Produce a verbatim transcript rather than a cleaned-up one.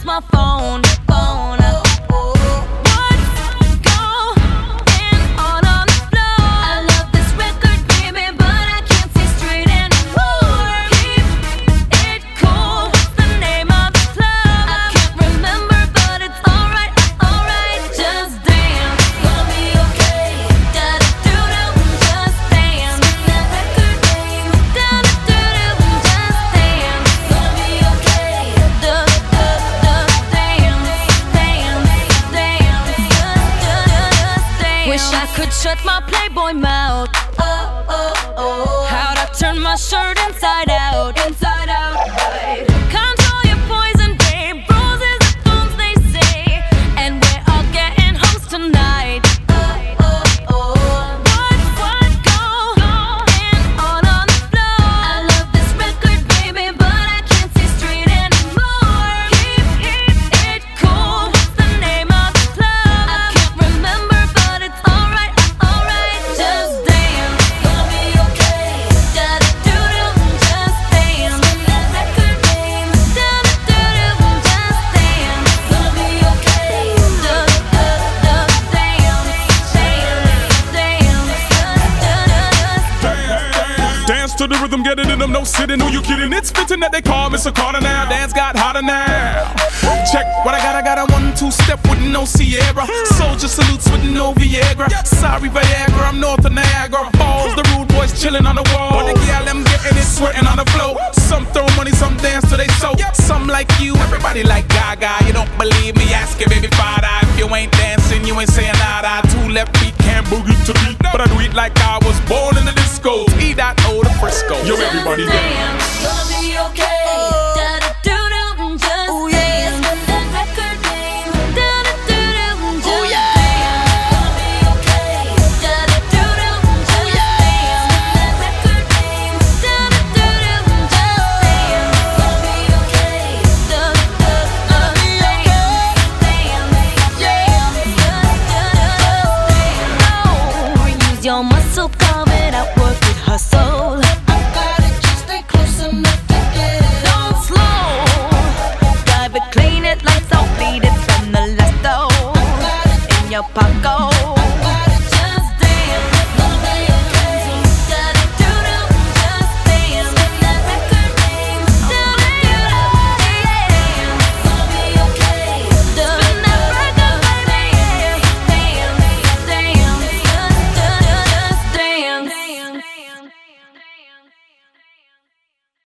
my phone, phone. Wish I could shut my Playboy mouth. Oh, oh, oh. How'd I turn my shirt inside out? Inside out, right. Control your poison, babe. Roses are thorns, they say. And we're all getting homes tonight. Oh, oh, oh. What, what, go, going on on the floor? I love this record, baby, but I can't see straight anymore. Keep, keep it cool. What's the name of the club? I can't remember, but it's alright, alright. Just dance, gonna be okay. Da da do do, just dance. Spin that record, babe. Da da do do, just dance. Gonna be okay. Da da da dance, dance, dance, dance. Dance to the rhythm, get it in them, no sitting, who you kidding? It's fitting that they call Mister Carter now. Dance got hotter now. Check what I got, I got a one, two step with no Sierra. Soldier salutes with no Viagra. Sorry Viagra, I'm north of Niagara Falls. The rude boys chilling on the wall. But the gal, them getting it, sweating on the floor. Some throw money, some dance till they soak. Some like you, everybody like Gaga. You don't believe me, ask your baby father. If you ain't dancing, you ain't saying nada. Two left feet can't boogie to beat, but I do it like I was born in the disco. E dot O the Frisco. Yo, everybody dance. Gonna be okay. Da da do do, just Ooh, yeah. dance. Spin that record, babe. Da da do do, just Ooh, yeah. dance. Gonna be okay. Da da do do, just dance. Spin that record, babe. Da da do do, just dance. Gonna be okay. Da da da dance, dance, dance, just dance. Use your muscle, carve it out, work it, hustle. Paco.